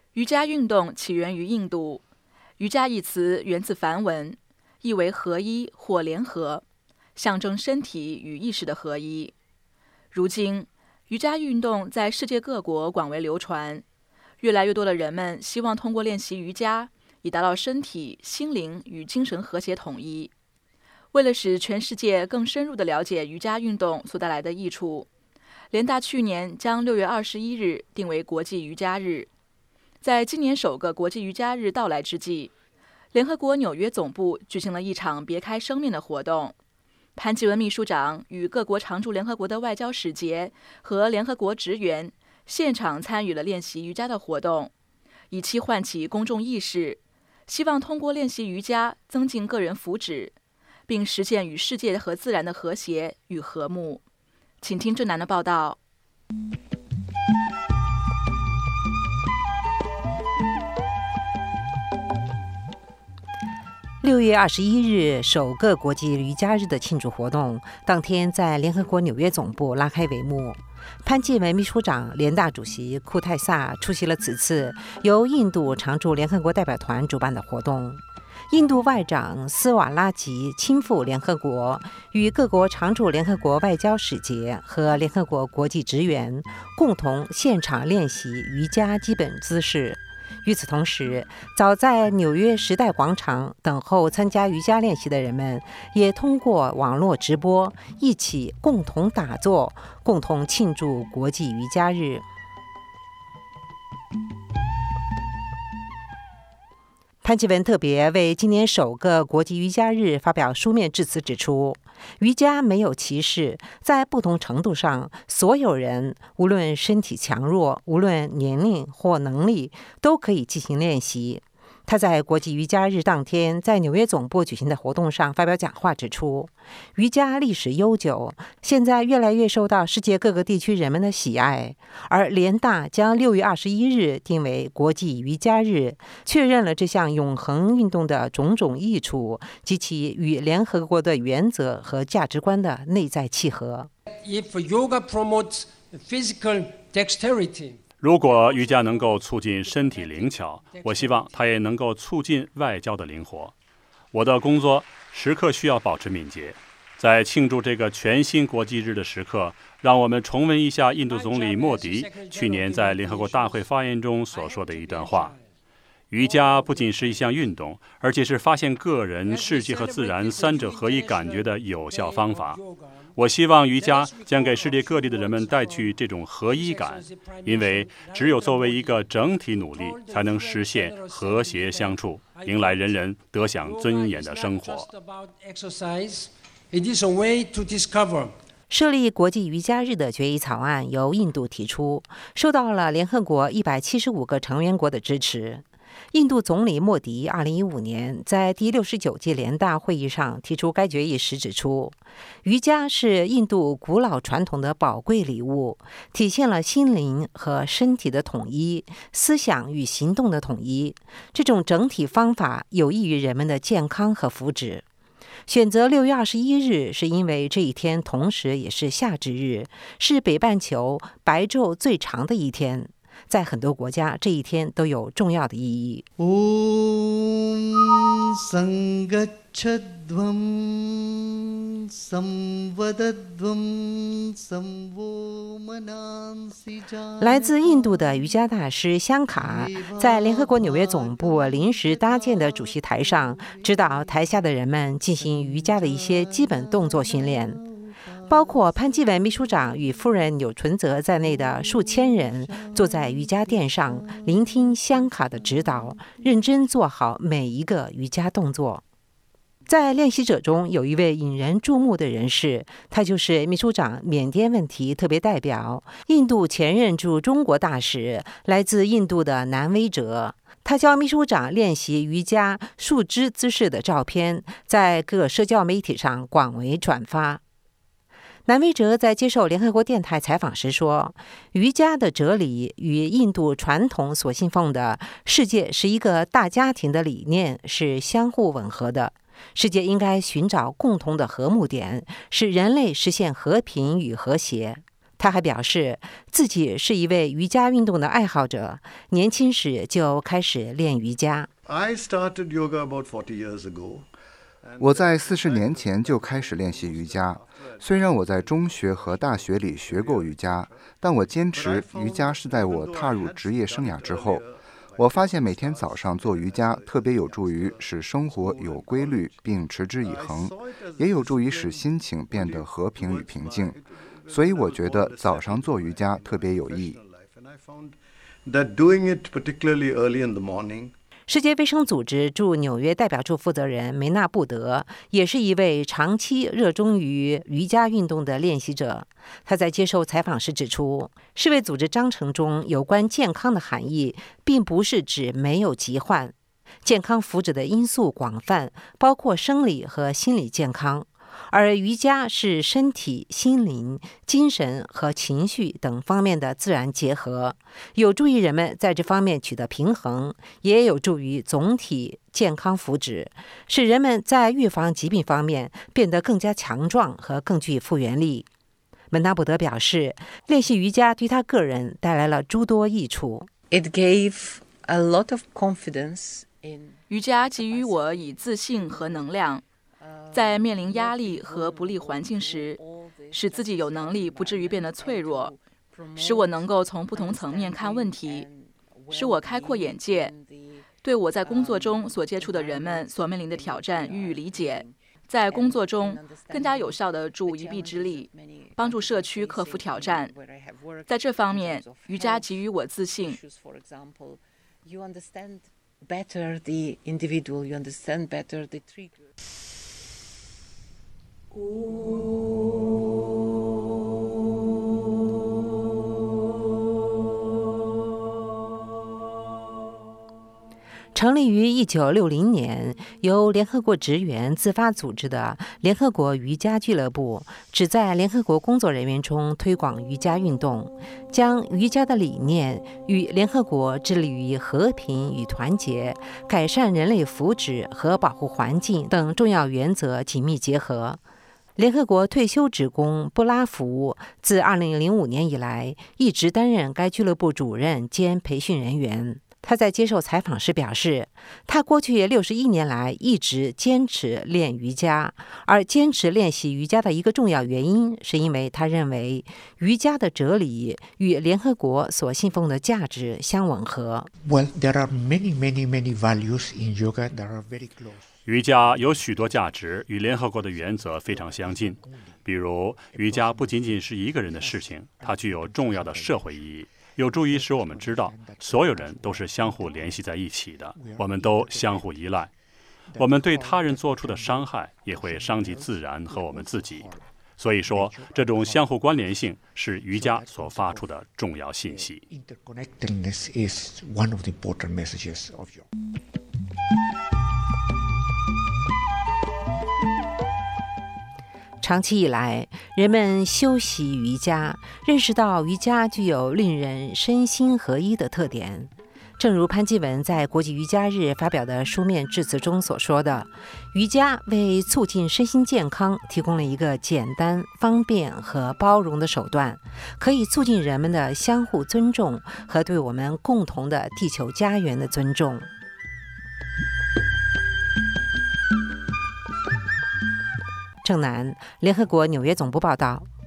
瑜伽运动起源于印度，瑜伽一词源自梵文，意为合一或联合，象征身体与意识的合一。如今，瑜伽运动在世界各国广为流传，越来越多的人们希望通过练习瑜伽，以达到身体、心灵与精神和谐统一。为了使全世界更深入地了解瑜伽运动所带来的益处，联大去年将6月21日定为国际瑜伽日。在今年首个国际瑜伽日到来之际，联合国纽约总部举行了一场别开生面的活动。潘基文秘书长与各国常驻联合国的外交使节和联合国职员现场参与了练习瑜伽的活动，以期唤起公众意识，希望通过练习瑜伽增进个人福祉，并实现与世界和自然的和谐与和睦。请听郑楠的报道。 6月21日，首个国际瑜伽日的庆祝活动当天在联合国纽约总部拉开帷幕。潘基文秘书长、联大主席库泰萨出席了此次由印度常驻联合国代表团主办的活动。印度外长斯瓦拉吉亲赴联合国，与各国常驻联合国外交使节和联合国国际职员共同现场练习瑜伽基本姿势。与此同时，早在纽约时代广场等候参加瑜伽练习的人们，也通过网络直播一起共同打坐，共同庆祝国际瑜伽日。潘基文特别为今年首个国际瑜伽日发表书面致辞，指出瑜伽没有歧视，在不同程度上，所有人无论身体强弱，无论年龄或能力，都可以进行练习。他在国际瑜伽日当天在纽约总部举行的活动上发表讲话，指出瑜伽历史悠久，现在越来越受到世界各个地区人们的喜爱，而联大将6月21日定为国际瑜伽日，确认了这项永恒运动的种种益处及其与联合国的原则和价值观的内在契合。 If yoga promotes physical dexterity, 如果瑜伽能够促进身体灵巧，我希望它也能够促进外交的灵活。我的工作时刻需要保持敏捷。在庆祝这个全新国际日的时刻，让我们重温一下印度总理莫迪去年在联合国大会发言中所说的一段话：瑜伽不仅是一项运动，而且是发现个人、世界和自然三者合一感觉的有效方法。我希望瑜伽将给世界各地的人们带去这种合一感，因为只有作为一个整体努力，才能实现和谐相处，迎来人人得享尊严的生活。 设立国际瑜伽日的决议草案由印度提出，受到了联合国175个成员国的支持。印度总理莫迪2015年在第69届联大会议上提出该决议时指出，瑜伽是印度古老传统的宝贵礼物，体现了心灵和身体的统一，思想与行动的统一。这种整体方法有益于人们的健康和福祉。选择6月21日是因为这一天同时也是夏至日，是北半球白昼最长的一天。在很多国家，这一天都有重要的意义。来自印度的瑜伽大师香卡在联合国纽约总部临时搭建的主席台上，指导台下的人们进行瑜伽的一些基本动作训练。包括潘基文秘书长与夫人钮纯泽在内的数千人坐在瑜伽垫上，聆听香卡的指导，认真做好每一个瑜伽动作。在练习者中有一位引人注目的人士，他就是秘书长缅甸问题特别代表、印度前任驻中国大使，来自印度的南威哲。他教秘书长练习瑜伽树枝姿势的照片，在各社交媒体上广为转发。南威哲在接受联合国电台采访时说，瑜伽的哲理与印度传统所信奉的世界是一个大家庭的理念是相互吻合的。世界应该寻找共同的和睦点，使人类实现和平与和谐。 他还表示自己是一位瑜伽运动的爱好者，年轻时就开始练瑜伽。 我在40年前就开始练习瑜伽。虽然我在中学和大学里学过瑜伽，但我坚持瑜伽是在我踏入职业生涯之后。我发现每天早上做瑜伽特别有助于使生活有规律并持之以恒，也有助于使心情变得和平与平静。所以我觉得早上做瑜伽特别有意义。 世界卫生组织驻纽约代表处负责人梅纳布德也是一位长期热衷于瑜伽运动的练习者。他在接受采访时指出，世卫组织章程中有关健康的含义，并不是指没有疾患。健康福祉的因素广泛，包括生理和心理健康。而瑜伽是身体、心灵、精神和情绪等方面的自然结合，有助于人们在这方面取得平衡，也有助于总体健康福祉，使人们在预防疾病方面变得更加强壮和更具复原力。门纳布德表示，练习瑜伽对他个人带来了诸多益处。 瑜伽给予我以自信和能量，在面临压力和不利环境时，使自己有能力不至于变得脆弱，使我能够从不同层面看问题，使我开阔眼界，对我在工作中所接触的人们所面临的挑战予以理解，在工作中更加有效地助一臂之力，帮助社区克服挑战。在这方面，瑜伽给予我自信。 成立于1960年，由联合国职员自发组织的联合国瑜伽俱乐部，旨在联合国工作人员中推广瑜伽运动，将瑜伽的理念与联合国致力于和平与团结、改善人类福祉和保护环境等重要原则紧密结合。联合国退休职工布拉福自2005年以来一直担任该俱乐部主任兼培训人员。他在接受采访时表示，他过去61年来一直坚持练瑜伽，而坚持练习瑜伽的一个重要原因，是因为他认为瑜伽的哲理与联合国所信奉的价值相吻合。 There are many values in yoga that are very close. 瑜伽有许多价值与联合国的原则非常相近，比如瑜伽不仅仅是一个人的事情，它具有重要的社会意义，有助于使我们知道所有人都是相互联系在一起的，我们都相互依赖，我们对他人做出的伤害也会伤及自然和我们自己。所以说，这种相互关联性是瑜伽所发出的重要信息。 Interconnectedness is one of the important messages of yoga. 长期以来，人们修习瑜伽，认识到瑜伽具有令人身心合一的特点。正如潘基文在国际瑜伽日发表的书面致辞中所说的，瑜伽为促进身心健康提供了一个简单、方便和包容的手段，可以促进人们的相互尊重和对我们共同的地球家园的尊重。郑楠，联合国纽约总部报道。